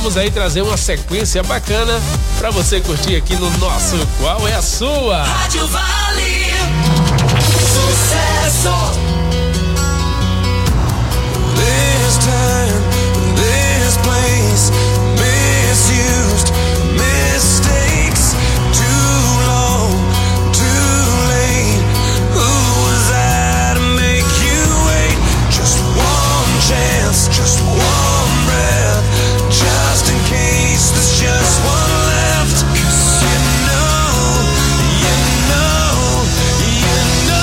vamos aí trazer uma sequência bacana pra você curtir aqui no nosso Qual é a Sua? Rádio Vale. Sucesso. This time, this place, misused, mistakes, too long, too late. Who was I to make you wait? Just one chance, just one breath, just in case there's just one left. 'Cause you know, you know, you know.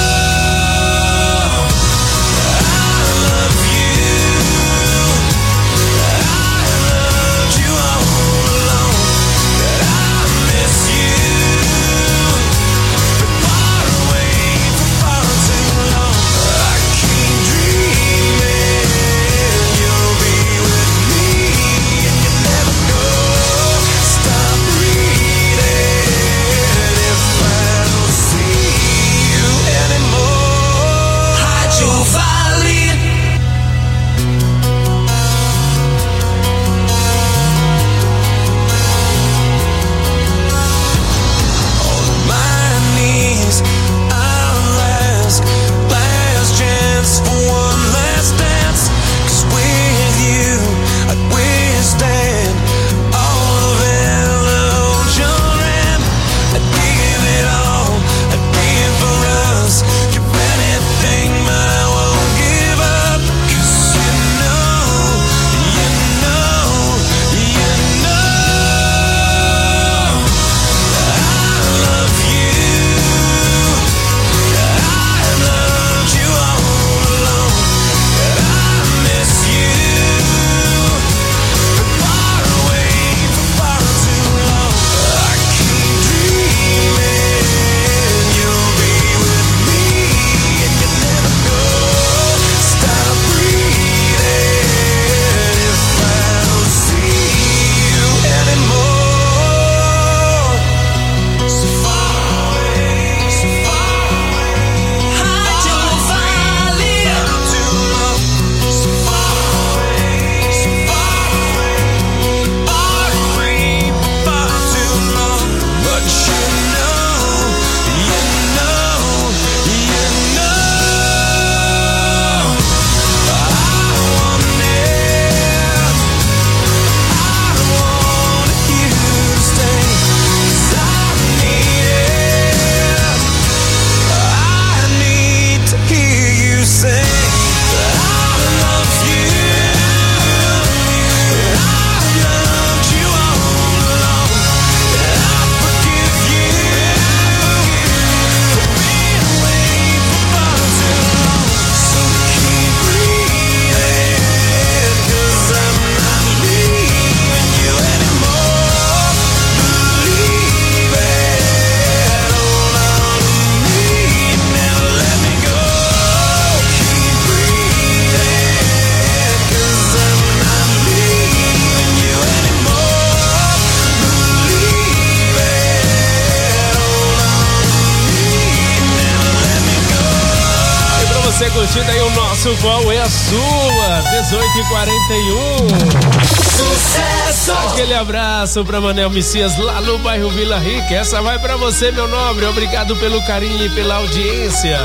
Você curtindo aí o nosso Qual é a Sua? 18h41. Sucesso! Aquele abraço pra Manel Messias lá no bairro Vila Rica. Essa vai pra você, meu nobre. Obrigado pelo carinho e pela audiência.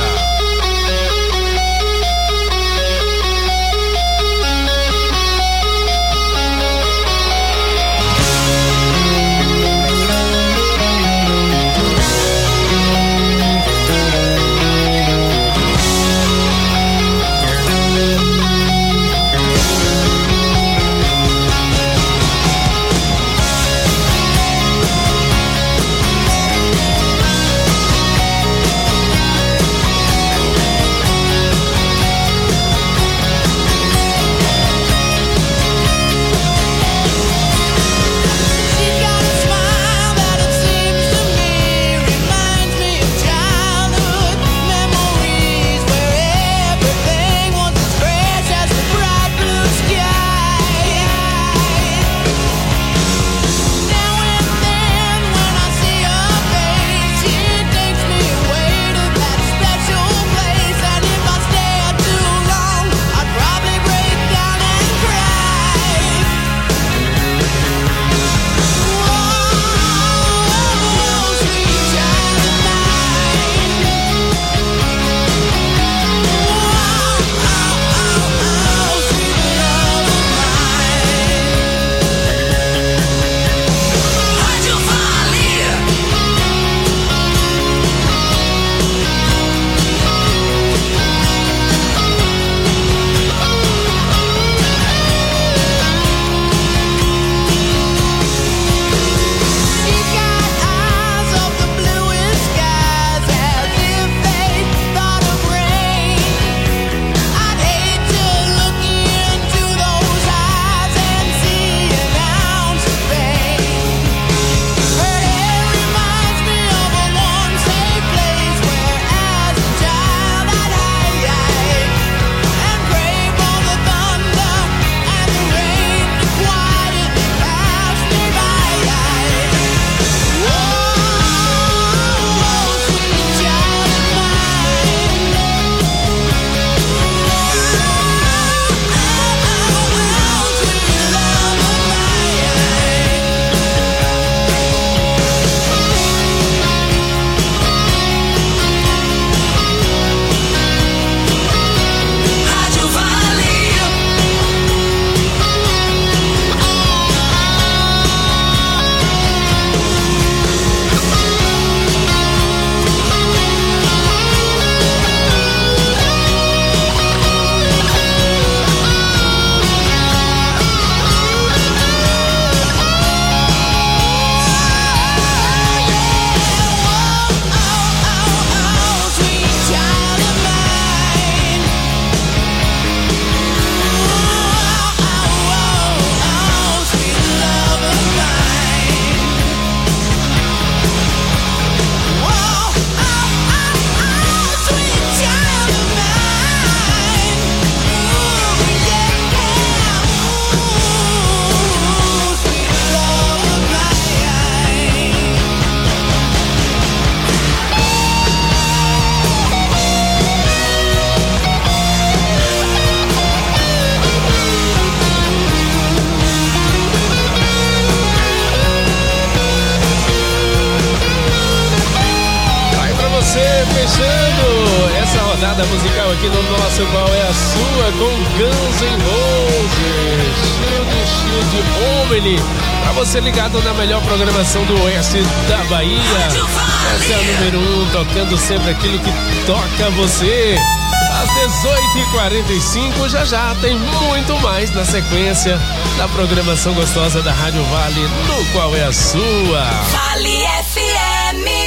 virada musical aqui no nosso Qual é a Sua, com Guns N' Roses, Shield Omni, pra você ligado na melhor programação do oeste da Bahia. Essa é a número 1, tocando sempre aquilo que toca você. Às 18h45, já tem muito mais na sequência da programação gostosa da Rádio Vale, no Qual é a Sua. Vale FM.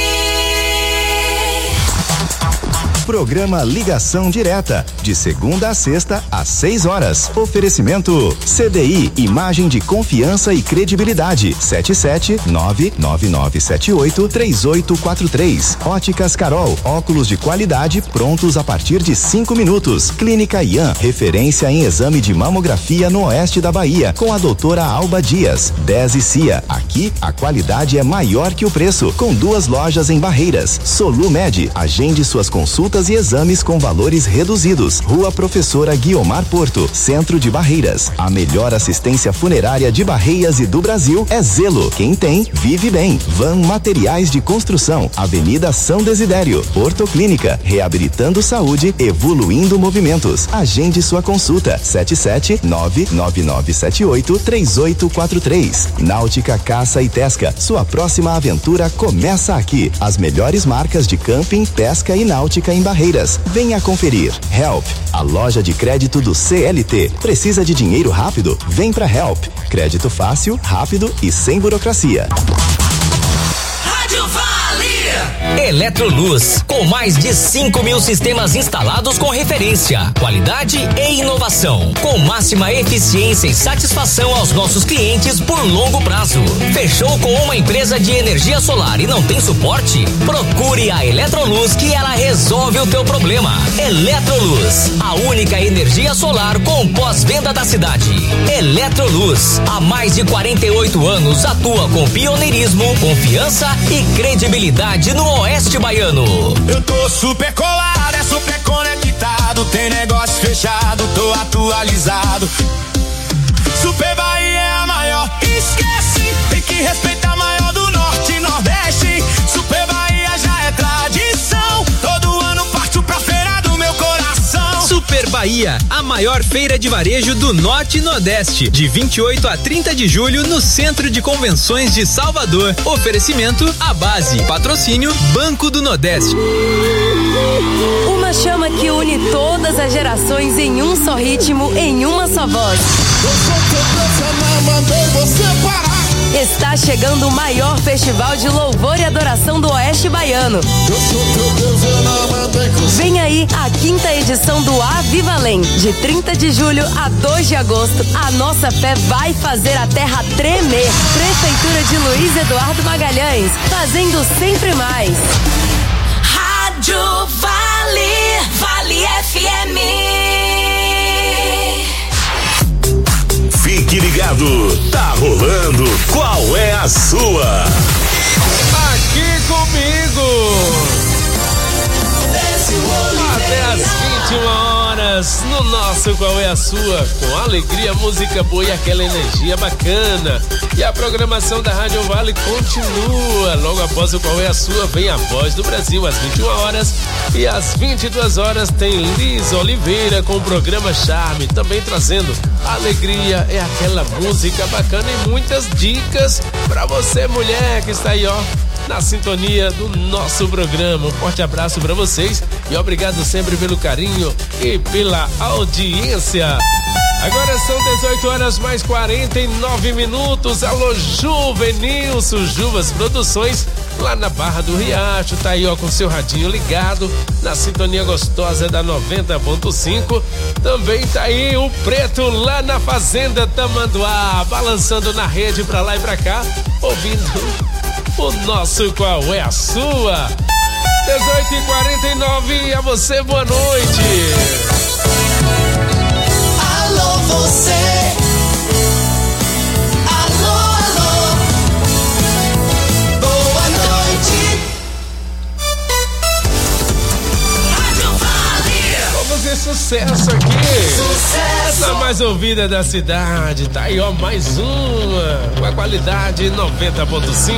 Programa Ligação Direta, de segunda a sexta, às 6 horas. Oferecimento CDI, imagem de confiança e credibilidade. 77999783843. Óticas Carol, óculos de qualidade prontos a partir de 5 minutos. Clínica Ian, referência em exame de mamografia no oeste da Bahia, com a doutora Alba Dias. 10 e CIA, aqui a qualidade é maior que o preço, com 2 lojas em Barreiras. Solumed, agende suas consultas e exames com valores reduzidos. Rua Professora Guiomar Porto, Centro de Barreiras. A melhor assistência funerária de Barreiras e do Brasil é Zelo. Quem tem, vive bem. Van Materiais de Construção, Avenida São Desidério. Ortoclínica, reabilitando saúde, evoluindo movimentos. Agende sua consulta. 77999783843. Náutica Caça e Pesca, sua próxima aventura começa aqui. As melhores marcas de camping, pesca e náutica em Barreiras. Venha conferir. Help, a loja de crédito do CLT. Precisa de dinheiro rápido? Vem pra Help. Crédito fácil, rápido e sem burocracia. Rádio Vale. Eletroluz, com mais de 5.000 sistemas instalados com referência, qualidade e inovação, com máxima eficiência e satisfação aos nossos clientes por longo prazo. Fechou com uma empresa de energia solar e não tem suporte? Procure a Eletroluz que ela resolve o teu problema. Eletroluz, a única energia solar com pós-venda da cidade. Eletroluz, há mais de 48 anos atua com pioneirismo, confiança e credibilidade no oeste baiano. Eu tô super colado, é super conectado, tem negócio fechado, tô atualizado. Super Bahia é a maior, esquece, tem que respeitar a maior do norte e nordeste. Super Bahia já é tradição, todo ano parto pra feira do meu coração. Super Bahia, a maior feira de varejo do Norte e Nordeste, de 28 a 30 de julho no Centro de Convenções de Salvador. Oferecimento A Base, patrocínio Banco do Nordeste. Uma chama que une todas as gerações em um só ritmo, em uma só voz. Eu sou teu Deus, eu não mandei você parar. Está chegando o maior festival de louvor e adoração do Oeste Baiano. Eu sou teu Deus, eu não mandei você. Vem aí a 5ª edição do Avivalém, de 30 de julho a 2 de agosto. A nossa fé vai fazer a terra tremer. Prefeitura de Luiz Eduardo Magalhães, fazendo sempre mais. Rádio Vale. Vale FM. Fique ligado, tá rolando Qual é a Sua? Aqui comigo até às 21 horas no nosso Qual é a Sua, com alegria, música boa e aquela energia bacana. E a programação da Rádio Vale continua. Logo após o Qual é a Sua vem a Voz do Brasil às 21 horas e às 22 horas tem Liz Oliveira com o programa Charme, também trazendo alegria, é aquela música bacana e muitas dicas pra você, mulher que está aí, ó, na sintonia do nosso programa. Um forte abraço para vocês e obrigado sempre pelo carinho e pela audiência. Agora são 18 horas mais 49 minutos. Alô, Juvenilson, Juvas Produções, lá na Barra do Riacho. Tá aí, ó, com seu radinho ligado na sintonia gostosa da 90.5. Também tá aí o Preto lá na Fazenda Tamanduá, balançando na rede pra lá e pra cá, ouvindo o nosso Qual é a Sua? 18h49, a você, boa noite. Alô, você. Alô, alô. Boa noite. Rádio Vale. Vamos fazer sucesso aqui. Sucesso. Essa mais ouvida da cidade. Tá aí, ó, mais uma com a qualidade 90.5.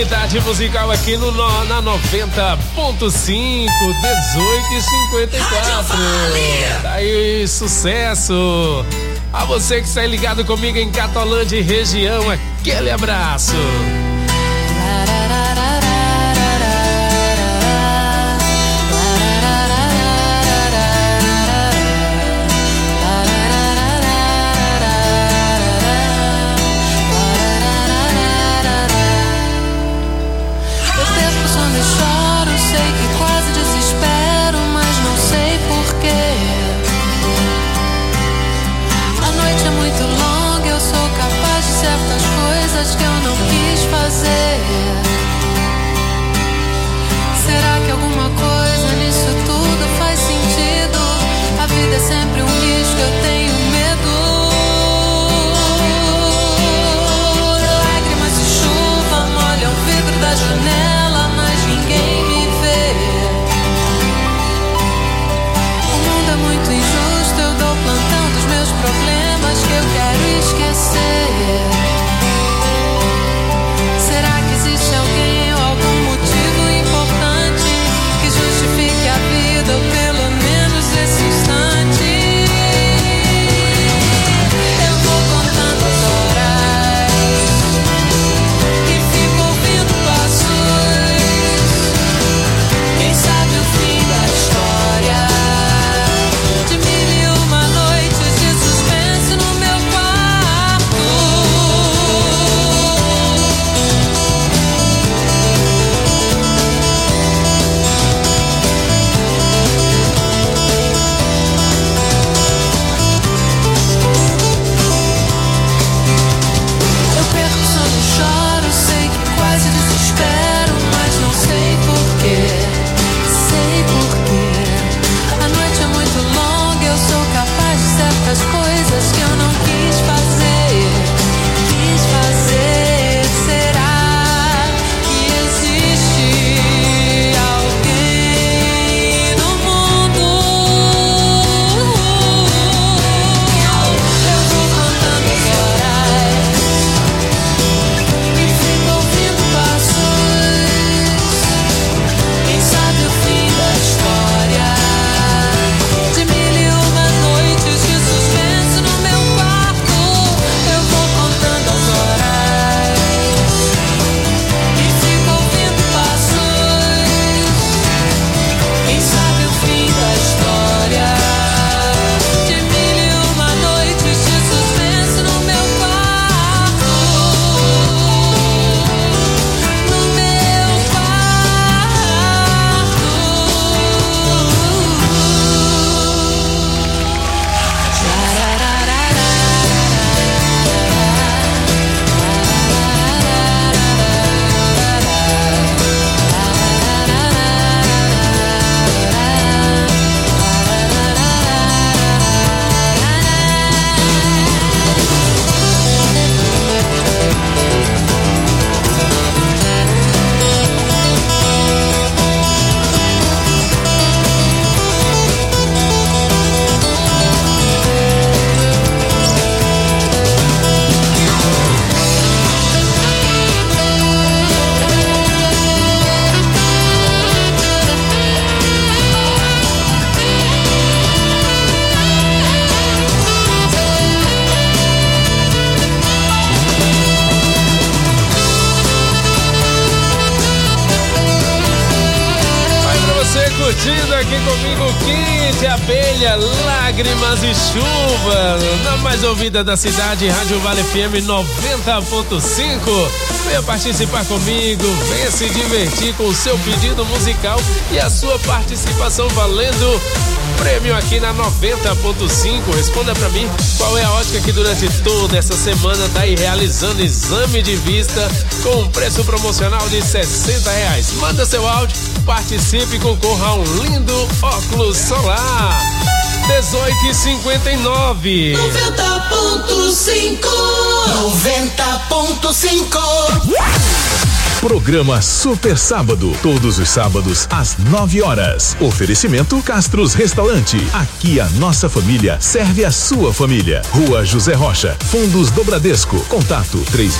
Qualidade musical aqui na 90.5, 18h54. Tá aí, sucesso. A você que está ligado comigo em Catolândia e região, aquele abraço. Que eu não quis fazer. Será que alguma coisa nisso tudo faz sentido? A vida é sempre um risco, eu tenho medo. Lágrimas de chuva molham o vidro da janela, mas ninguém me vê. O mundo é muito injusto, eu dou plantão dos meus problemas que eu quero esquecer. Será que existe alguém ou algum motivo importante que justifique a vida, ou pelo menos esse instante? Eu vou contando as horas e fico ouvindo passos. Quem sabe o fim da história de 1001 noites de suspense no meu quarto. Eu perco o sono, choro, sei que quase desespero, mas não sei porquê. Sei porquê. A noite é muito longa, eu sou capaz de certas coisas que eu não quis fazer. Quis fazer. Será que existe alguém no mundo? Eu vou contando as horas e fico ouvindo passos. Quem sabe o fim da história de 1001 noites de suspense no meu quarto. Eu vou contando as horas e fico ouvindo passos. Quem sabe o fim da história de 1001 noites de suspense no meu quarto. No meu Curtindo aqui comigo, Kid Abelha, Lágrimas e Chuva, na mais ouvida da cidade, Rádio Vale FM 90.5. Venha participar comigo, venha se divertir com o seu pedido musical e a sua participação valendo prêmio aqui na 90.5. Responda pra mim qual é a ótica que durante toda essa semana tá aí realizando exame de vista com um preço promocional de R$60. Manda seu áudio, participe e concorra a um lindo óculos solar. 18h59. 90.5. Programa Super Sábado, todos os sábados às 9 horas. Oferecimento Castros Restaurante. Aqui a nossa família serve a sua família. Rua José Rocha, Fundos do Bradesco. Contato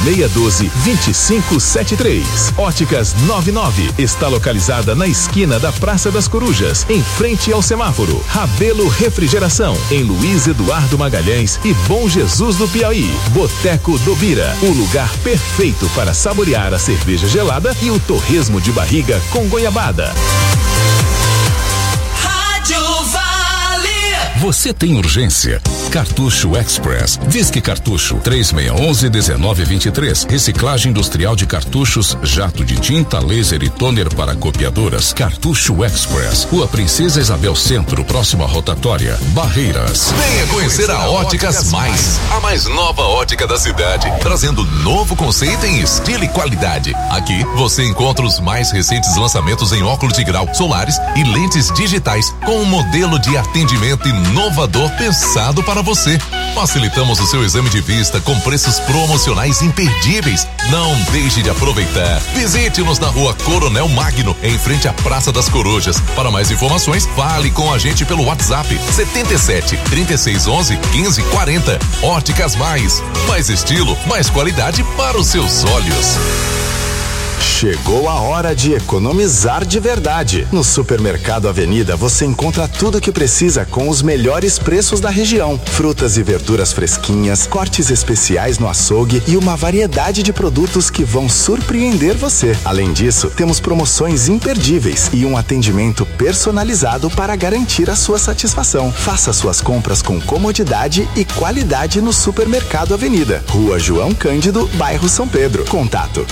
3612-2573. Óticas 99 está localizada na esquina da Praça das Corujas, em frente ao semáforo. Rabelo Refrigeração, em Luiz Eduardo Magalhães e Bom Jesus do Piauí. Boteco do Bira, o lugar perfeito para saborear a cerveja gelada e o torresmo de barriga com goiabada. Rádio Vale. Você tem urgência? Cartucho Express. Disque Cartucho 3611-1923. Reciclagem industrial de cartuchos, jato de tinta, laser e toner para copiadoras. Cartucho Express. Rua Princesa Isabel Centro, próxima rotatória. Barreiras. Venha conhecer a Óticas Mais, a mais nova ótica da cidade, trazendo novo conceito em estilo e qualidade. Aqui você encontra os mais recentes lançamentos em óculos de grau, solares e lentes digitais, com um modelo de atendimento inovador pensado para você. Facilitamos o seu exame de vista com preços promocionais imperdíveis. Não deixe de aproveitar. Visite-nos na Rua Coronel Magno, em frente à Praça das Corujas. Para mais informações, fale com a gente pelo WhatsApp 77 3611 1540. Óticas Mais estilo, mais qualidade para os seus olhos. Chegou a hora de economizar de verdade. No Supermercado Avenida você encontra tudo o que precisa com os melhores preços da região. Frutas e verduras fresquinhas, cortes especiais no açougue e uma variedade de produtos que vão surpreender você. Além disso, temos promoções imperdíveis e um atendimento personalizado para garantir a sua satisfação. Faça suas compras com comodidade e qualidade no Supermercado Avenida. Rua João Cândido, bairro São Pedro. Contato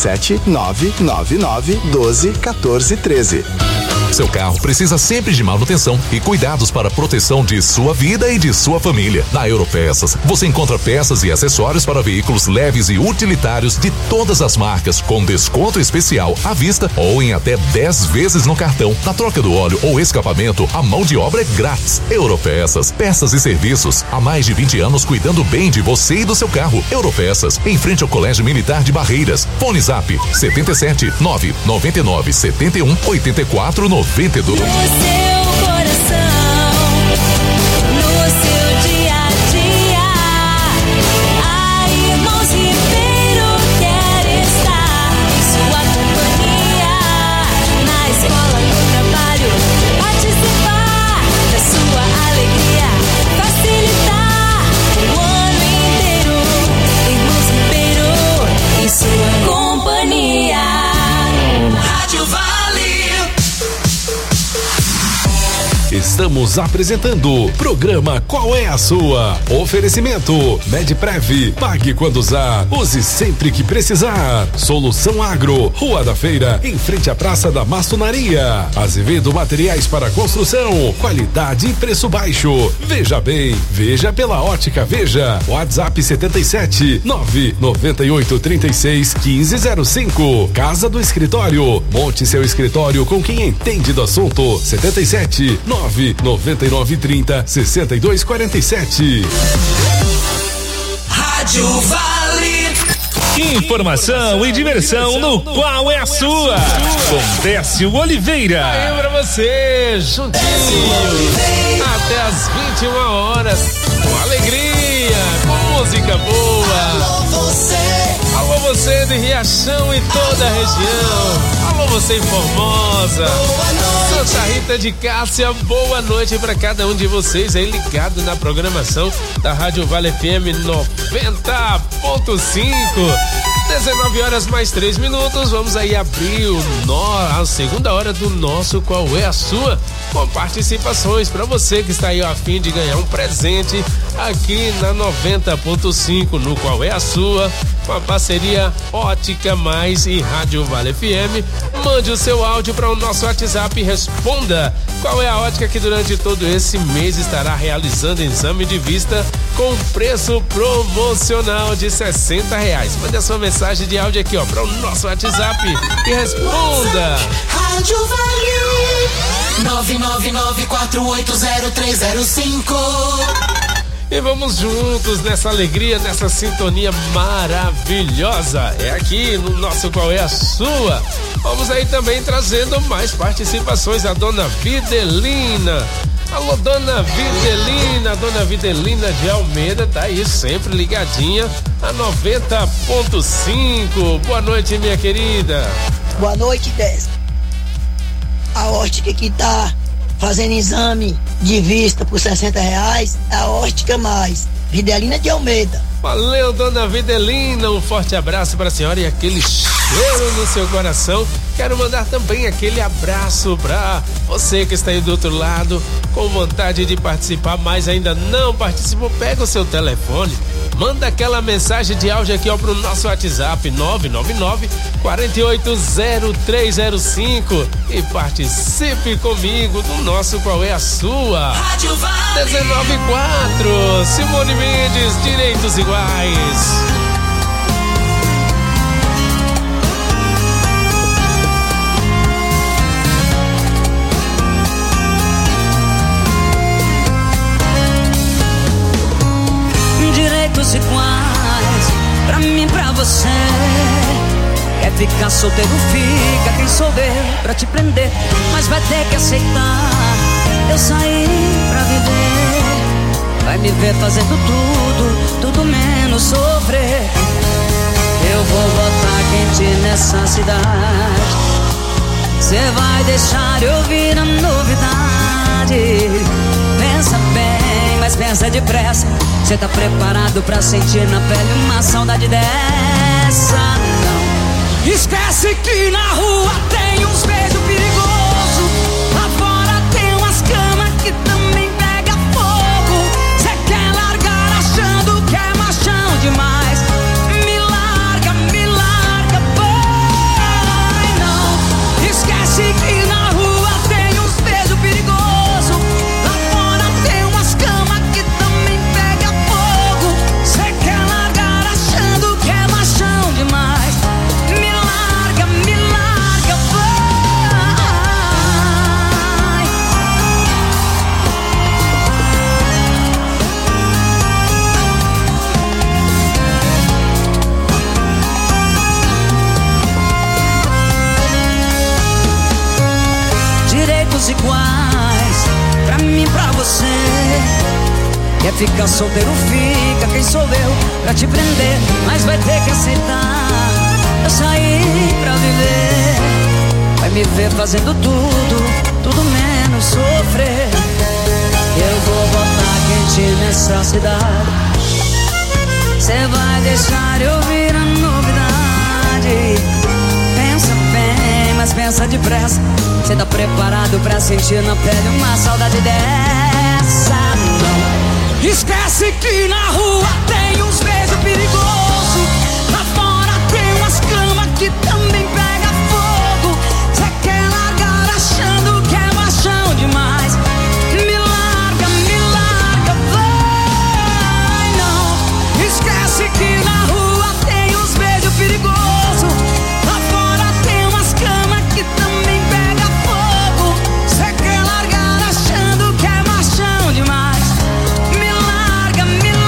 77999121413. Seu carro precisa sempre de manutenção e cuidados para a proteção de sua vida e de sua família. Na Europeças, você encontra peças e acessórios para veículos leves e utilitários de todas as marcas, com desconto especial à vista ou em até 10 vezes no cartão. Na troca do óleo ou escapamento, a mão de obra é grátis. Europeças, peças e serviços. Há mais de 20 anos cuidando bem de você e do seu carro. Europeças, em frente ao Colégio Militar de Barreiras. Fone Zap 77 999 71 84 92. No seu coração, no seu dia a dia, a Irmãos Ribeiro quer estar em sua companhia. Na escola, no trabalho, participar da sua alegria, facilitar o ano inteiro. Irmãos Ribeiro em sua companhia. Rádio Vale. Estamos apresentando o programa Qual é a Sua? Oferecimento Medprev, pague quando usar, use sempre que precisar. Solução Agro, Rua da Feira, em frente à Praça da Maçonaria. Azevedo Materiais para Construção, qualidade e preço baixo. Veja bem, veja pela Ótica Veja. WhatsApp 77 998 36 1505. Casa do Escritório, monte seu escritório com quem entende do assunto. 77 99930 6247. Rádio Vale. Informação e diversão no Qual é a Sua? Com Décio Oliveira. Aí pra você, juntinho, até as 21 horas, com alegria, com música boa. Alô você de Riachão e toda a região. Alô você em Formosa, Santa Rita de Cássia, boa noite pra cada um de vocês aí ligado na programação da Rádio Vale FM 90.5. 19 horas mais 3 minutos, vamos aí abrir a segunda hora do nosso Qual é a Sua? Com participações para você que está aí a fim de ganhar um presente aqui na 90.5 no Qual é a Sua? Com a parceria Ótica Mais e Rádio Vale FM. Mande o seu áudio para o nosso WhatsApp e responda qual é a ótica que durante todo esse mês estará realizando exame de vista com preço promocional de R$60. Mande a sua mensagem de áudio aqui, ó, para o nosso WhatsApp e responda. Rádio Vale 999480305. E vamos juntos nessa alegria, nessa sintonia maravilhosa. É aqui no nosso Qual é a Sua. Vamos aí também trazendo mais participações. A dona Videlina. Alô, dona Videlina. Dona Videlina de Almeida tá aí sempre ligadinha a 90.5. Boa noite, minha querida. Boa noite, Dez. A ótica que tá fazendo exame de vista por R$60 é a Ótica Mais, Videlina de Almeida. Valeu, dona Videlina, um forte abraço para a senhora e aquele cheiro no seu coração. Quero mandar também aquele abraço para você que está aí do outro lado, com vontade de participar, mas ainda não participou. Pega o seu telefone, manda aquela mensagem de áudio aqui, ó, pro nosso WhatsApp 999-480305 e participe comigo do nosso Qual é a Sua? Rádio Vale 19.4, Simone Mendes, Direitos Iguais. Direitos iguais, pra mim, pra você. Quer ficar solteiro, fica. Quem sou eu pra te prender? Mas vai ter que aceitar. Eu saí pra viver. Vai me ver fazendo tudo menos sofrer. Eu vou botar quente nessa cidade. Cê vai deixar eu vir a novidade. Pensa bem, mas pensa depressa. Cê tá preparado pra sentir na pele uma saudade dessa? Não. Esquece que na rua tem uns beijos perigosos. Lá fora tem umas camas que também pega fogo. Cê quer largar achando que é machão demais. Me larga, vai não. Esquece que na rua tem uns beijos perigosos. Lá fora tem umas camas que também pega fogo. Cê quer largar achando que é machão demais. Me larga, vai. Direitos iguais, pra mim, pra você. Quer ficar solteiro, fica. Quem sou eu pra te prender? Mas vai ter que aceitar. Eu saí pra viver. Vai me ver fazendo tudo menos sofrer. Eu vou botar quente nessa cidade. Cê vai deixar eu vir a novidade. Pensa bem, mas pensa depressa. Cê tá preparado pra sentir na pele uma saudade dessa? Não. Esquece que na rua tem uns beijos perigosos. Lá fora tem umas camas que também pega fogo. Cê quer largar achando que é machão demais. Me larga, vai não. Esquece que na rua tem uns beijos perigosos. Lá fora tem umas camas que também pega fogo. Cê quer largar achando que é machão demais. Me larga,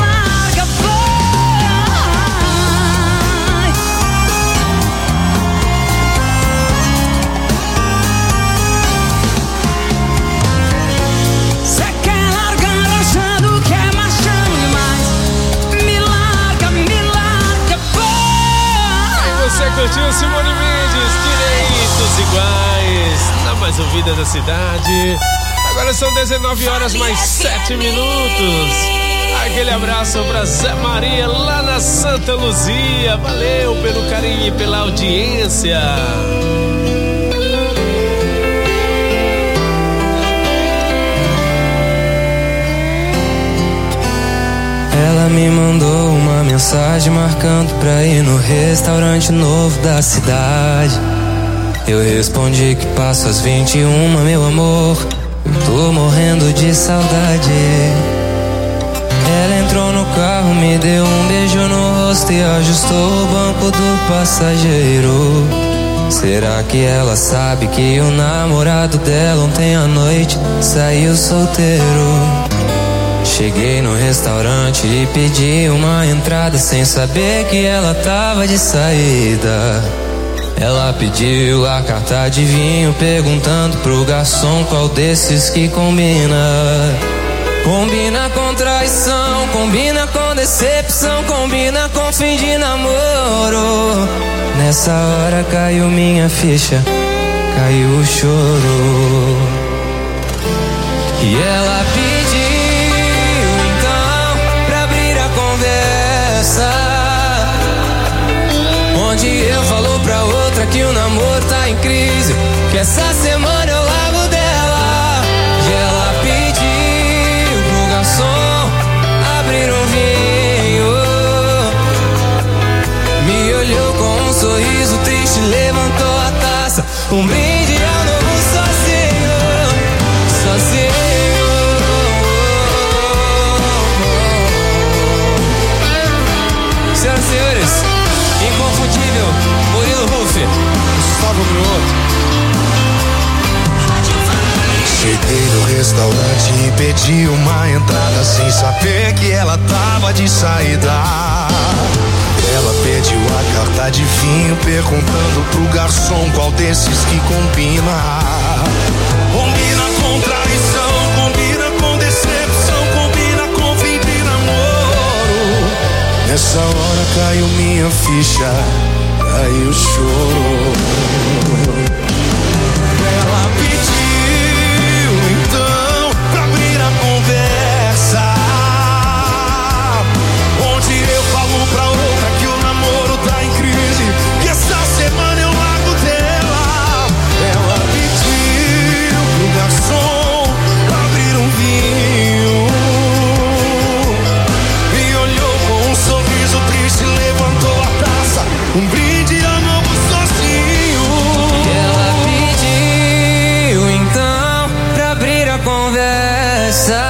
vai. Cê quer largar achando que é machão demais. Me larga, vai. E você curtiu Simone Mendes, Direitos Iguais, na mais ouvida da cidade. Agora são 19h mais 7 minutos. Aquele abraço pra Zé Maria lá na Santa Luzia. Valeu pelo carinho e pela audiência. Ela me mandou uma mensagem marcando pra ir no restaurante novo da cidade. Eu respondi que passo às 21, meu amor. Eu tô morrendo de saudade. Ela entrou no carro, me deu um beijo no rosto e ajustou o banco do passageiro. Será que ela sabe que o namorado dela ontem à noite saiu solteiro? Cheguei no restaurante e pedi uma entrada sem saber que ela tava de saída. Ela pediu a carta de vinho, perguntando pro garçom qual desses que combina. Combina com traição, combina com decepção, combina com fim de namoro. Nessa hora caiu minha ficha, caiu o choro. E ela pediu então pra abrir a conversa, onde eu falou pra outra que o namoro tá em crise, que essa semana eu largo dela. E ela pediu pro garçom abrir um vinho, me olhou com um sorriso triste, levantou a taça, um brinde ao novo sozinho, sozinho. Senhoras e senhores, inconfundível Murilo Ruff, Gustavo Mioto. Cheguei no restaurante e pedi uma entrada sem saber que ela tava de saída. Ela pediu a carta de vinho, perguntando pro garçom qual desses que combina. Combina com traição, combina com decepção, combina com fim de namoro. Nessa hora caiu minha ficha, caiu o choro. Ela pediu então pra abrir a conversa, onde eu falo pra outra que o namoro tá em crise, que essa semana eu largo dela. Ela pediu pro garçom abrir um vinho, me olhou com um sorriso triste, levantou a taça, um brinde a novo sozinho. E ela pediu então pra abrir a conversa,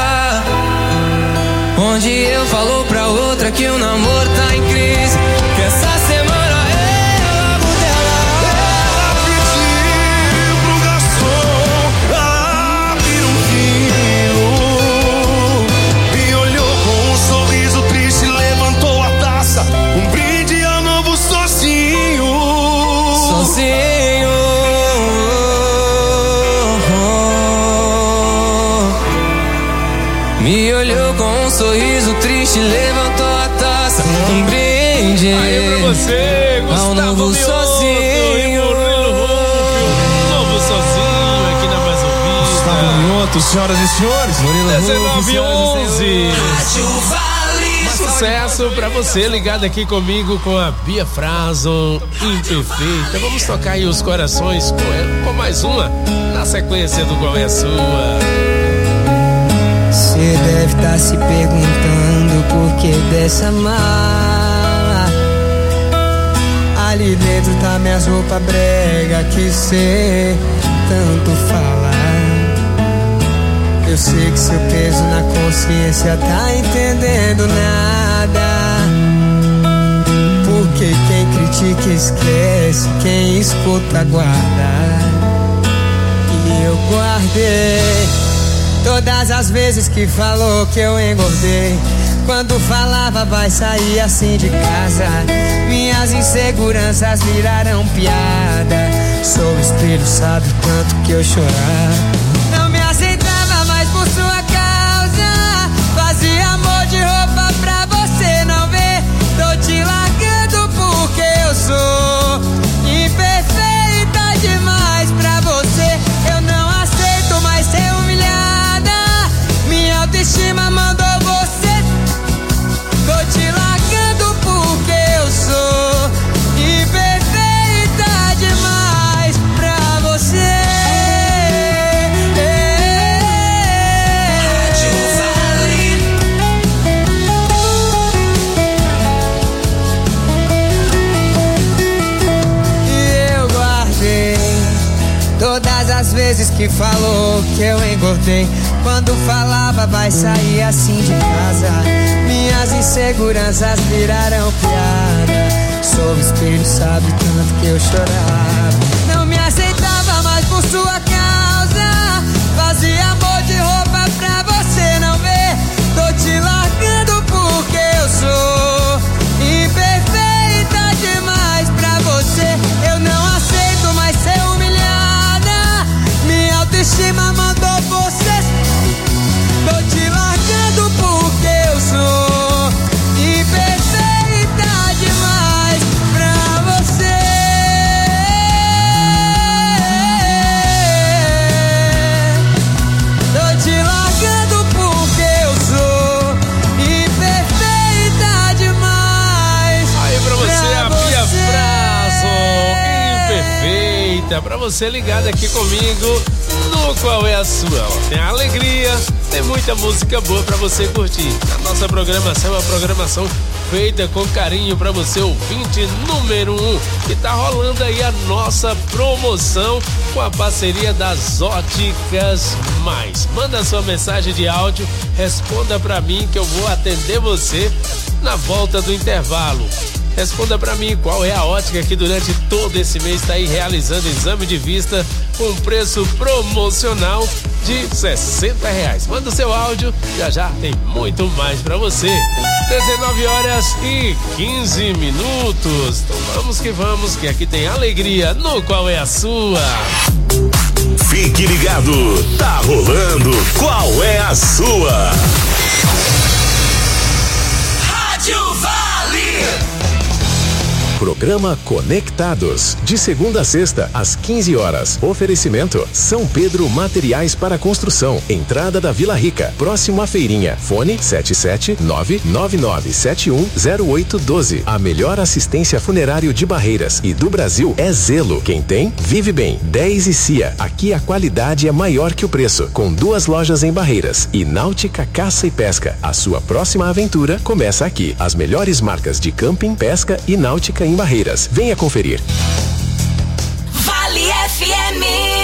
onde eu falou pra outra que o namoro tá em crise, que essa semana eu largo dela. Ela pediu pro garçom abrir um vinho, me olhou com um sorriso triste, levantou a taça, um brinde a novo sozinho. Sozinho. Me olhou com um sorriso triste, levantou a taça, um brinde. Aí pra você, ao Gustavo novo Mioto sozinho. e Murilo Ruff, novo sozinho aqui na Mais Ouvida. Gustavo Mioto, senhoras e senhores. Murilo Ruff, 19h11. Rádio Vale. Sucesso pra você ligado aqui comigo com a Bia Frason, Imperfeita. Vamos tocar aí os corações com mais uma na sequência do Qual é a Sua. Você deve estar se perguntando por que dessa mala. Ali dentro tá minhas roupas brega que cê tanto fala. Eu sei que seu peso na consciência tá entendendo nada. Porque quem critica esquece, quem escuta guarda. E eu guardei todas as vezes que falou que eu engordei. Quando falava vai sair assim de casa, minhas inseguranças viraram piada. Sou o espelho, sabe o tanto que eu chorava. Não me aceitava mais por sua causa, fazia amor de roupa pra você não ver. Tô te largando porque eu sou imperfeita demais pra você. Eu não aceito mais ser humilhada, minha autoestima mandou você. Tô te largando porque eu sou imperfeita demais pra você. E eu guardei todas as vezes que falou que eu engordei. Quando falava vai sair assim de casa, minhas inseguranças viraram piada. Sou o espelho, sabe tanto que eu chorava. Não me aceitava mais por sua causa, fazia amor de roupa pra você não ver. cima mandou você. Tô te largando porque eu sou imperfeita demais pra você. Tô te largando porque eu sou imperfeita demais. Aí pra você a Bia Fraso, imperfeita, pra você ligado aqui comigo no Qual é a Sua. Tem alegria, tem muita música boa pra você curtir. A nossa programação é uma programação feita com carinho pra você, ouvinte número 1, que tá rolando aí a nossa promoção com a parceria das Óticas Mais. Manda sua mensagem de áudio, responda pra mim que eu vou atender você na volta do intervalo. Responda pra mim qual é a ótica que durante todo esse mês está aí realizando exame de vista com preço promocional de R$60. Manda o seu áudio, já tem muito mais pra você. 19h15. Então vamos que aqui tem alegria no Qual é a Sua. Fique ligado, tá rolando Qual é a Sua? Rádio Vale. Programa Conectados, de segunda a sexta, às 15 horas. Oferecimento São Pedro Materiais para Construção, entrada da Vila Rica, próximo à feirinha. Fone 77999710812. A melhor assistência funerário de Barreiras e do Brasil é Zelo. Quem tem, vive bem. 10 e Cia. Aqui a qualidade é maior que o preço. Com 2 lojas em Barreiras e Náutica Caça e Pesca. A sua próxima aventura começa aqui. As melhores marcas de camping, pesca e náutica em Barreiras. Venha conferir. Vale FM.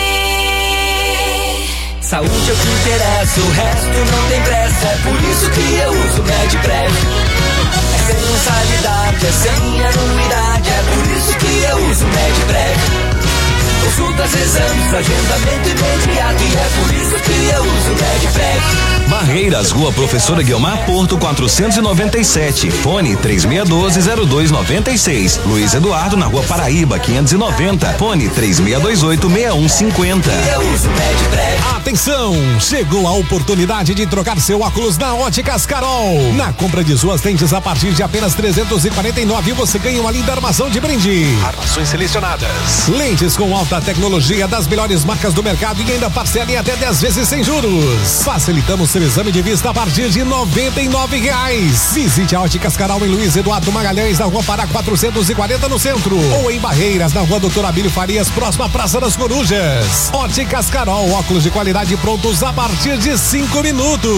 Saúde é o que interessa, o resto não tem pressa. É por isso que eu uso Medprev. É sem mensalidade, é sem anuidade. É por isso que eu uso Medprev. Consultas, exames, agendamento imediato. E é por isso que eu uso Medprev. Barreiras, Rua Professora Guiomar Porto 497, fone 3612-0296. Luiz Eduardo na Rua Paraíba 590, fone 3628-6150. Atenção, chegou a oportunidade de trocar seu óculos na Óticas Carol. Na compra de suas lentes a partir de apenas R$349, você ganha uma linda armação de brinde. Armações selecionadas. Lentes com alta tecnologia das melhores marcas do mercado e ainda parcela em até 10 vezes sem juros. Facilitamos seu exame de vista a partir de R$99. Visite a Óticas Carol em Luiz Eduardo Magalhães, na Rua Pará 440 no centro, ou em Barreiras, na Rua Doutor Abílio Farias, próxima à Praça das Corujas. Óticas Carol, óculos de qualidade prontos a partir de 5 minutos.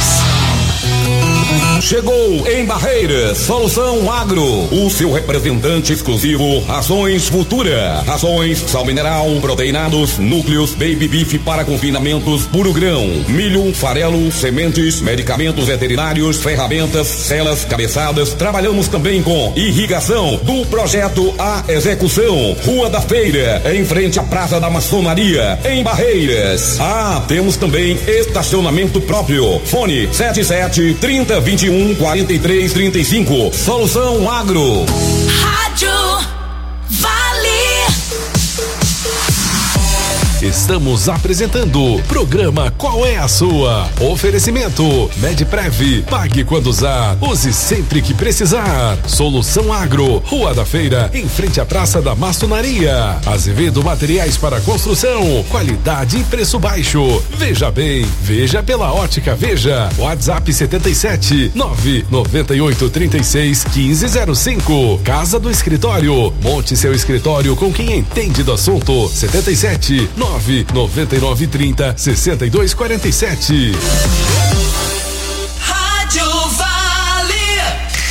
Chegou em Barreiras, Solução Agro, o seu representante exclusivo, Rações Futura. Rações, sal mineral, proteinados, núcleos, baby beef para confinamentos, puro grão, milho, farelo, sementes, medicamentos veterinários, ferramentas, celas, cabeçadas. Trabalhamos também com irrigação, do projeto à execução. Rua da Feira, em frente à Praça da Maçonaria, em Barreiras. Temos também estacionamento próprio. Fone 77-30-21-43-35. Solução Agro. Rádio Vale. Estamos apresentando o programa Qual é a Sua? Oferecimento Medprev, pague quando usar, use sempre que precisar. Solução Agro, Rua da Feira, em frente à Praça da Maçonaria. Azevedo Materiais para Construção, qualidade e preço baixo. Veja bem, veja pela Ótica Veja. WhatsApp 77-99836-1505. Casa do Escritório, monte seu escritório com quem entende do assunto. 77-99930-6247. Rádio Vale.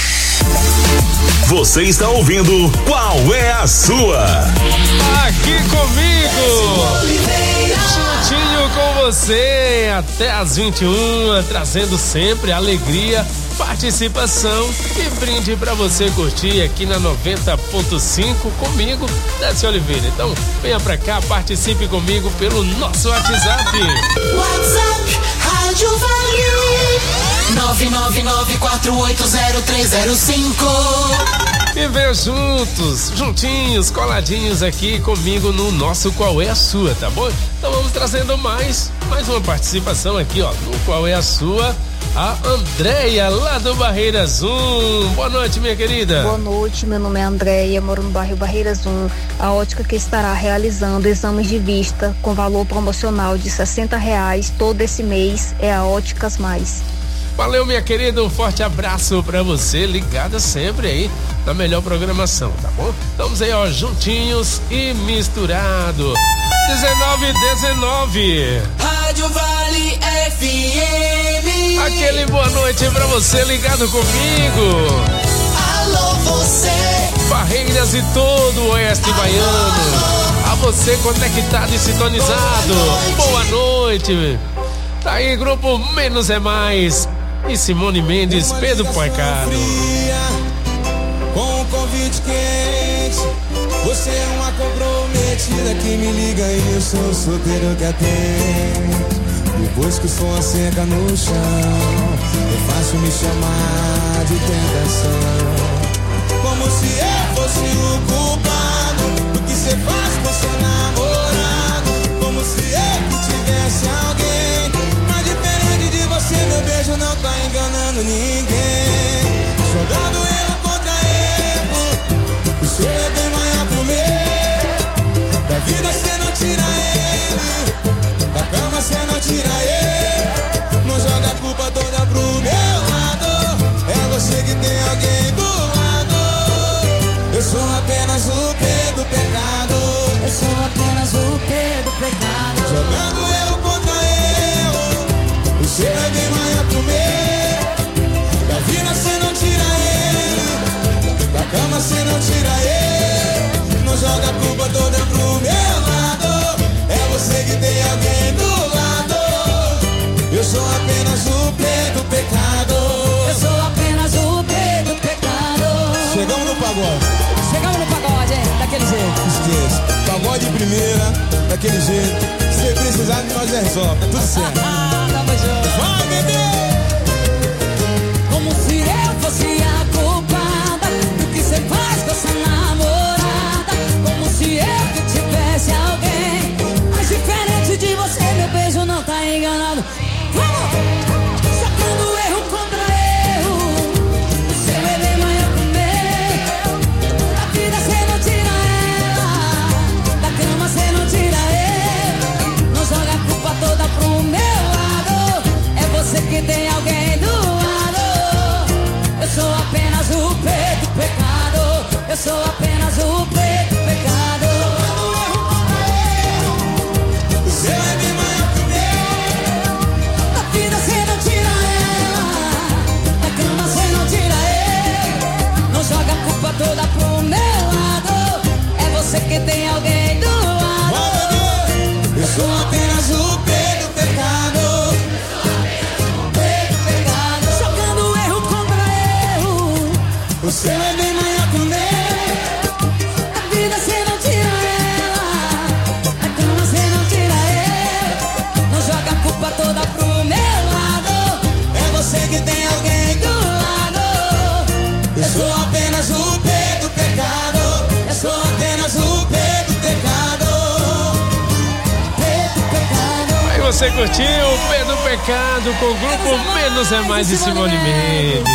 Você está ouvindo Qual é a Sua? Aqui comigo, juntinho com você, até às 21, trazendo sempre alegria, participação e brinde pra você curtir aqui na 90.5 comigo, Décio Oliveira. Então, venha pra cá, participe comigo pelo nosso WhatsApp. WhatsApp Rádio Vale. 999480305. E venham juntos, juntinhos, coladinhos aqui comigo no nosso Qual é a Sua, tá bom? Então vamos trazendo mais uma participação aqui, ó, no Qual é a Sua, a Andréia, lá do Barreiras 1. Boa noite, minha querida. Boa noite, meu nome é Andréia, moro no bairro Barreiras 1. A ótica que estará realizando exames de vista com valor promocional de R$60 todo esse mês é a Óticas Mais. Valeu, minha querida, um forte abraço pra você, ligada sempre aí na melhor programação, tá bom? Estamos aí, ó, juntinhos e misturado. 19:19. Rádio Vale FM. Aquele boa noite pra você ligado comigo. Alô, você. Barreiras e todo o oeste baiano. A você conectado e sintonizado. Boa noite. Tá aí, grupo Menos é Mais. E Simone Mendes, Pedro Pecado. Com um convite quente, você é uma comprometida que me liga e eu sou solteiro que atende. Depois que o som seca no chão, é fácil me chamar de tentação. Como se eu fosse o culpado do que você faz com seu namorado. Como se eu que tivesse alguém. Meu beijo não tá enganando ninguém. Jogando erro contra erro. O seu é bem maior pro meu. Da vida cê não tira ele. Da cama cê não tira ele. Não joga a culpa toda pro meu lado. É você que tem alguém do lado. Eu sou apenas o P do pecado. Eu sou apenas o P do pecado. Jogando erro contra erro. O seu é bem maior pro meu. Da vida cê não tira ele. Da cama cê não tira ele. Não joga a culpa toda pro meu lado. É você que tem alguém do lado. Eu sou apenas o P do pecado. Eu sou apenas o P do pecado. Chegamos no pagode. Chegamos no pagode, hein? Daquele jeito. Esqueça. Pagode de primeira, daquele jeito. Se precisar de nós resolve. Tudo certo. Vai, bebê! Como se eu fosse a culpada do que você faz com essa namorada. Como se eu que tivesse alguém. Mas diferente de você, meu beijo não tá enganado. Vamos! Sacando erro contra erro. O seu é bem maior que o meu. Da vida cê não tira ela. Da cama cê não tira ele. Não joga a culpa toda pro meu. Você que tem alguém do lado. Eu sou apenas o P do pecado. Eu sou apenas o P do pecado. O seu é bem maior que o meu. Da vida cê não tira ela. Da cama cê não tira ele. Não joga a culpa toda pro meu lado. É você que tem alguém do lado. Eu sou apenas o P do pecado. O seu é bem maior que o meu. A vida cê não tira ela. A cama cê não tira ele. Não joga a culpa toda pro meu lado. É você que tem alguém do lado. Eu sou apenas o P do pecado. Eu sou apenas o P do pecado. P do pecado. Aí você curtiu o P do Pecado com o grupo Menos é Mais de Simone Mendes.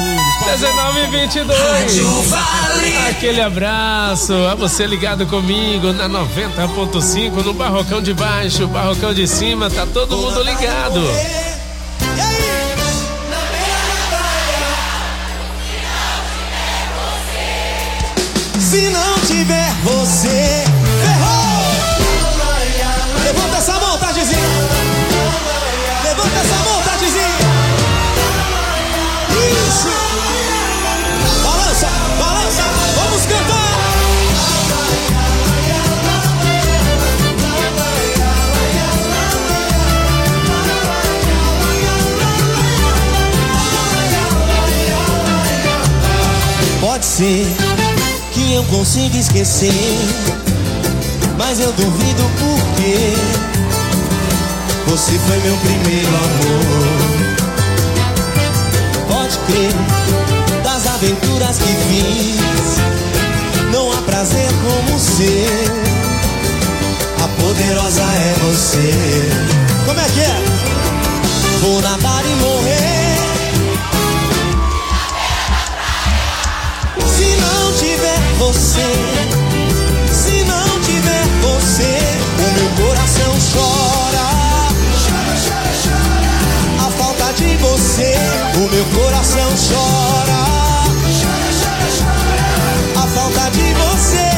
19:22. Aquele abraço a você ligado comigo na 90.5 no Barrocão de Baixo, Barrocão de Cima, tá todo mundo ligado. Se não tiver você, ferrou! Levanta essa mão, Tadezinho! Levanta essa mão, Tadezinho! Isso! Balança, balança, vamos cantar! Pode ser que eu consiga esquecer, mas eu duvido porque você foi meu primeiro amor. crer das aventuras que fiz. Não há prazer como o seu, a poderosa é você. Como é que é? Vou nadar e morrer se não tiver você. Se não tiver você, o meu coração chora. Chora, chora, chora. A falta de você, o meu coração chora. Chora, chora, chora. A falta de você,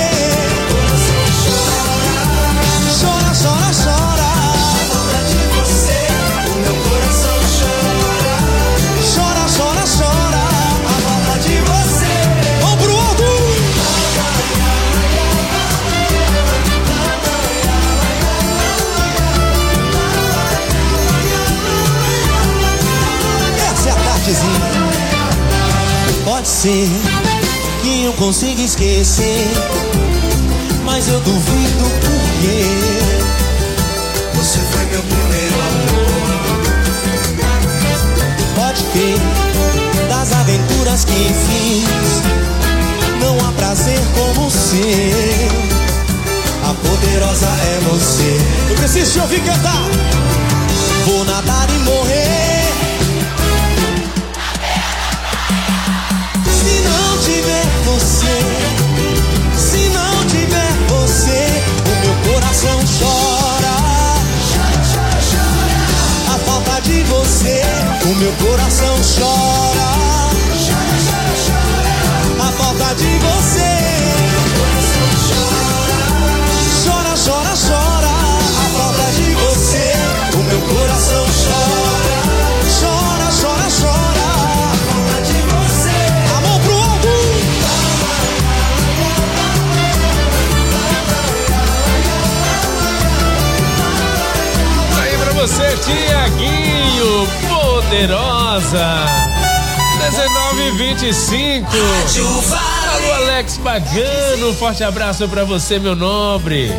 chora, chora, chora. A falta de você, o meu coração chora. Chora, chora, chora. A falta de você. Vamos pro alto. Essa é a tardezinha. Pode ser que eu consiga esquecer, mas eu duvido porque você foi meu primeiro amor. Pode crer das aventuras que fiz, não há prazer como o seu, a poderosa é você. Eu preciso te ouvir cantar. Vou nadar e morrer se não tiver você. Se não tiver você, o meu coração chora. Chora, chora, chora. A falta de você, o meu coração chora. Chora, chora, chora. A falta de você, chora, chora, chora. A falta de você, o meu coração chora. Chora, chora, chora. A falta de você. A mão pro alto. Aí pra você, Tiaguinho, poderosa. 19h25. Alô, Alex Bagano, um forte abraço pra você, meu nobre.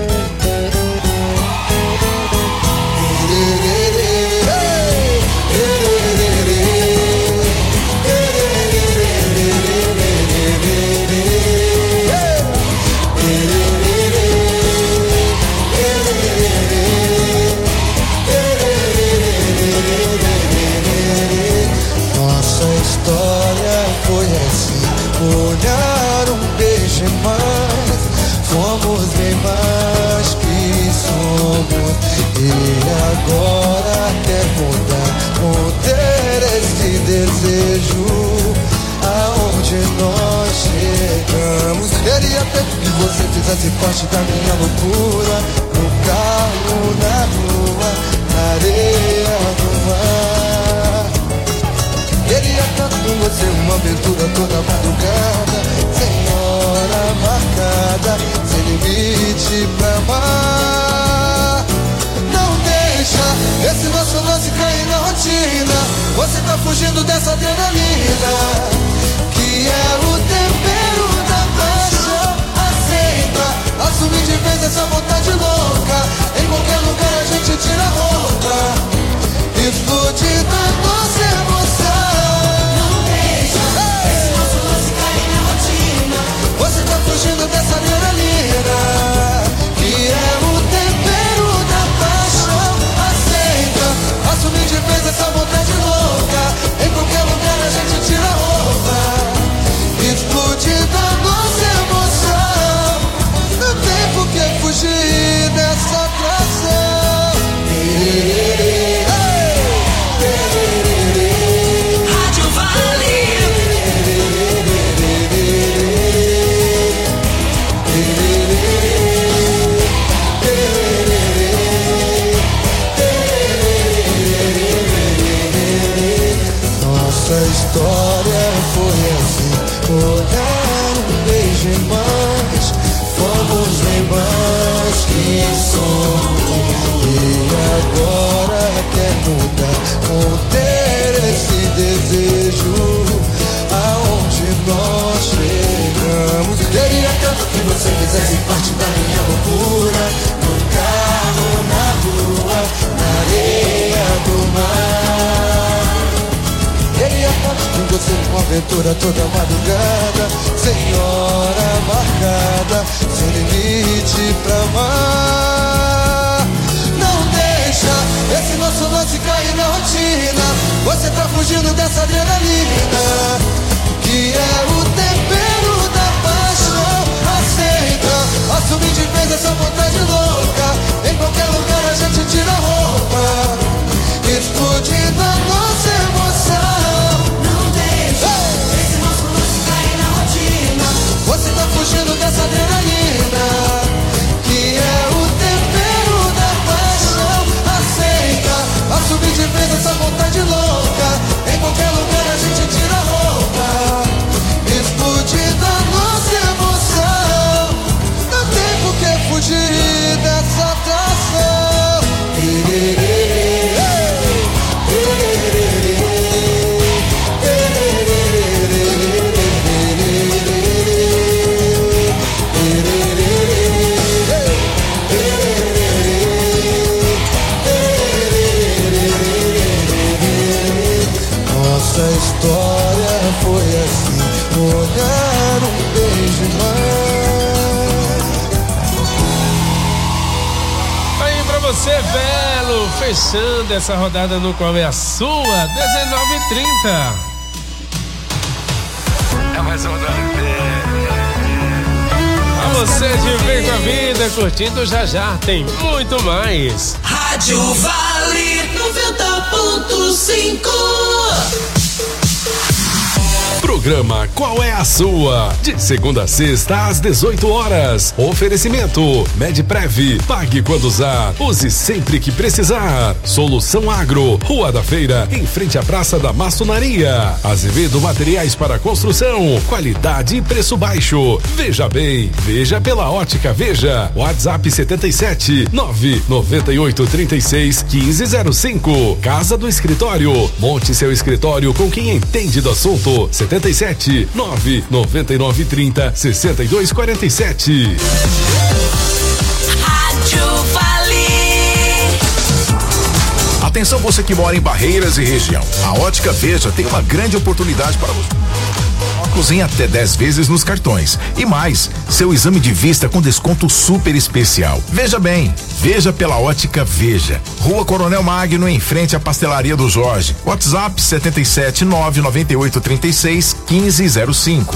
Nossa história foi assim, olhar, um beijo e mais, fomos bem mais que somos. E agora quer mudar, conter esse desejo, aonde nós chegamos. Queria até que você fizesse parte da minha loucura, no carro, na rua, na areia do mar. Queria tanto com você uma aventura toda madrugada, sem hora marcada, sem limite pra amar. Não deixa esse nosso lance cair na rotina. Você tá fugindo dessa adrenalina, que é o tempero da paixão. Aceita, assume de vez essa vontade louca. Em qualquer lugar a gente tira a roupa, explode da nossa emoção. Você tá fugindo dessa adrenalina, que é o tempero da paixão. Aceita, assume de vez essa vontade louca. Em qualquer lugar a gente tira a roupa, explode da nossa emoção. Não tem por que fugir dessa atração. Rádio Vale. Nossa história foi assim, olhar, um beijo e mais, fomos bem mais que somos. E agora quer mudar, conter esse desejo, aonde nós chegamos. Queria tanto que você fizesse parte da minha loucura, no carro, na rua, na areia do mar. Queria tanto que aventura toda madrugada, sem hora marcada, sem limite pra amar. Não deixa esse nosso lance cair na rotina. Você tá fugindo dessa adrenalina, que é o tempero da paixão. Aceita, assume de vez essa vontade louca. Em qualquer lugar a gente tira a roupa, explodindo a nossa emoção. Não deixa esse nosso lance cair na rotina. Você tá fugindo dessa adrenalina, que é o tempero da paixão. Aceita, assume de vez essa vontade louca. Em qualquer lugar a gente tira a roupa, explodindo a nossa emoção. Não tem por que fugir dessa atração. Nossa história foi assim, olhar, um beijo mais. Aí pra você, Belo, fechando essa rodada no Qual é a Sua, 19h30. É mais uma rodada. A você de bem com a vida, curtindo já tem muito mais. Rádio Vale 90.5. Programa Qual é a Sua? De segunda a sexta às 18 horas. Oferecimento Medprev. Pague quando usar. Use sempre que precisar. Solução Agro. Rua da Feira, em frente à Praça da Maçonaria. Azevedo Materiais para Construção. Qualidade e preço baixo. Veja bem. Veja pela Ótica Veja. WhatsApp 77 998 36 1505. Casa do Escritório. Monte seu escritório com quem entende do assunto. 77 999 30 62 47. Rádio Vale. Atenção você que mora em Barreiras e região. A Ótica Veja tem uma grande oportunidade para você. Óculos em até 10 vezes nos cartões. E mais, seu exame de vista com desconto super especial. Veja bem, veja pela Ótica Veja. Rua Coronel Magno, em frente à Pastelaria do Jorge. WhatsApp 77 998 36 1505.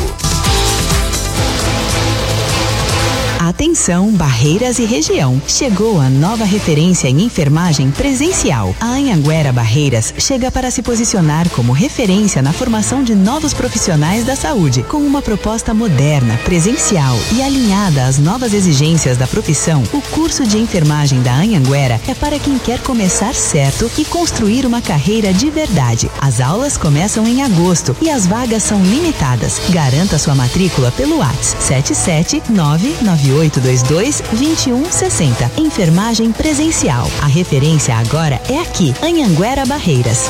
Atenção, Barreiras e região. Chegou a nova referência em enfermagem presencial. A Anhanguera Barreiras chega para se posicionar como referência na formação de novos profissionais da saúde, com uma proposta moderna, presencial e alinhada às novas exigências da profissão. O curso de enfermagem da Anhanguera é para quem quer começar certo e construir uma carreira de verdade. As aulas começam em agosto e as vagas são limitadas. Garanta sua matrícula pelo WhatsApp 77998222160. Enfermagem presencial. A referência agora é aqui, Anhanguera Barreiras.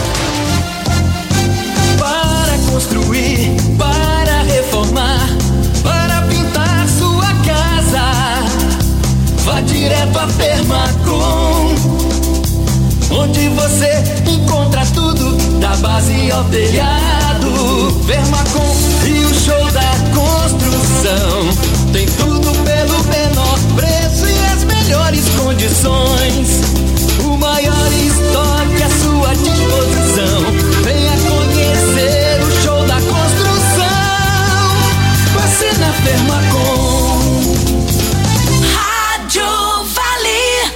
Para construir, para reformar, para pintar sua casa, vá direto a Permacom, onde você encontra tudo, da base ao telhado. Permacom e o show da construção, tem tudo pelo menor preço e as melhores condições. O maior estoque à sua disposição. Venha conhecer o show da construção. Você na Permacom. Rádio Vale.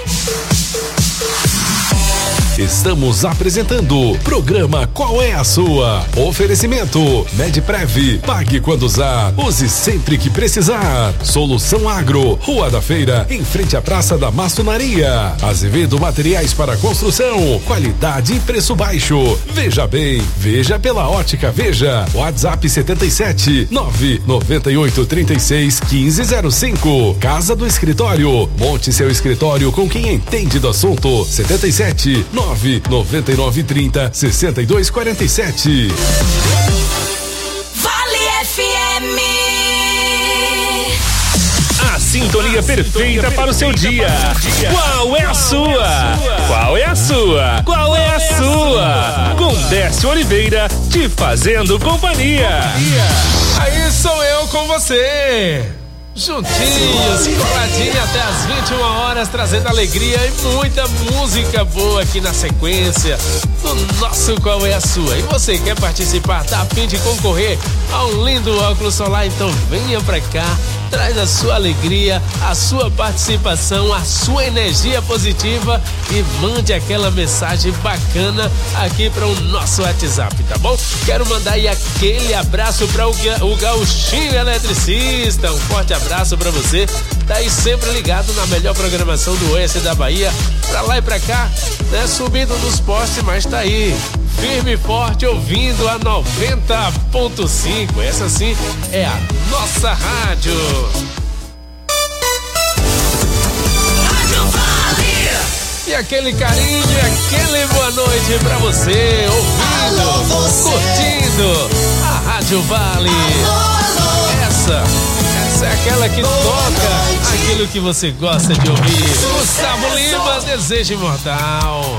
Estamos apresentando o programa Qual é a Sua? Oferecimento Medprev. Pague quando usar. Use sempre que precisar. Solução Agro. Rua da Feira, em frente à Praça da Maçonaria. Azevedo Materiais para Construção. Qualidade e preço baixo. Veja bem. Veja pela Ótica Veja. WhatsApp 77 998 36 1505. Casa do Escritório. Monte seu escritório com quem entende do assunto. 77 999 30 62 47. Vale FM. A sintonia perfeita para o seu dia. Qual é a sua? Qual é a sua? Qual é a sua? Com Décio Oliveira, te fazendo companhia. Aí sou eu com você. Juntinhos, coladinho até as 21 horas, trazendo alegria e muita música boa aqui na sequência do nosso Qual é a Sua? E você quer participar, tá a fim de concorrer a um lindo óculos solar? Então venha pra cá, traz a sua alegria, a sua participação, a sua energia positiva e mande aquela mensagem bacana aqui para o nosso WhatsApp, tá bom? Quero mandar aí aquele abraço para o Gauchinho Eletricista, um forte abraço para você, tá aí sempre ligado na melhor programação do oeste da Bahia, pra lá e pra cá, né? Subindo nos postes, mas tá aí, firme e forte, ouvindo a 90.5, essa sim é a nossa rádio. E aquele carinho, aquele boa noite pra você, ouvindo, curtindo a Rádio Vale. Essa é aquela que toca aquilo que você gosta de ouvir. Gustavo Lima, Desejo Imortal.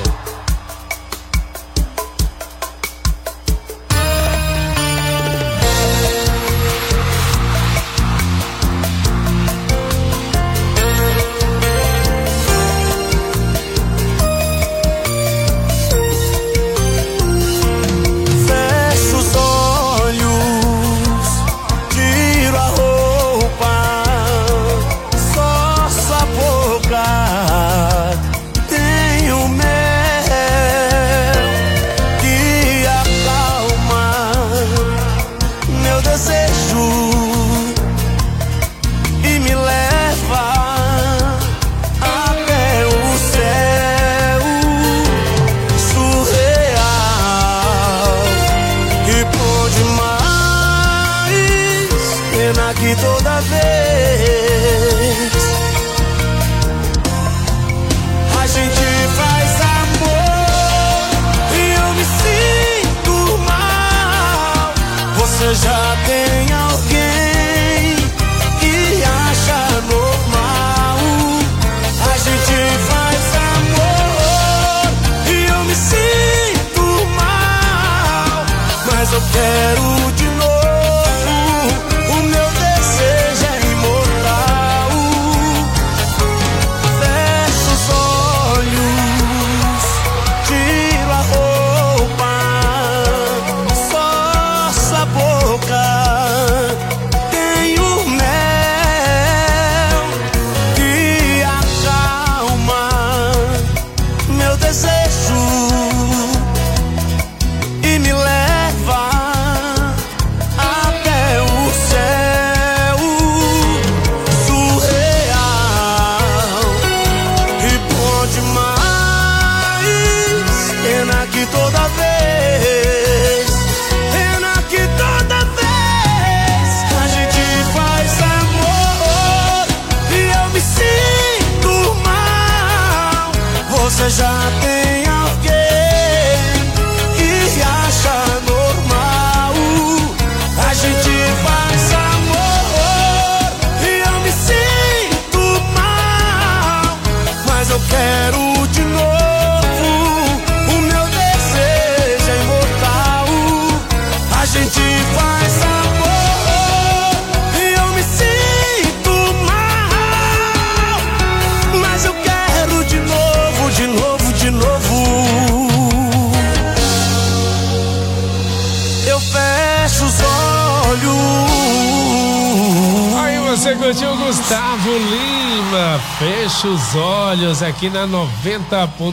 Quero de novo, o meu desejo é imortal. Fecho os olhos, tiro a roupa, só a boca. Tenho mel que acalma meu desejo e me leva já tem alguém que acha normal. A gente faz amor e eu me sinto mal, mas eu quero de novo, o meu desejo é imortal. A gente faz amor e eu me sinto mal, mas eu quero de novo, de novo, de novo. Eu fecho os olhos. Aí você curtiu Gustavo Lima, fecha os olhos aqui na 90.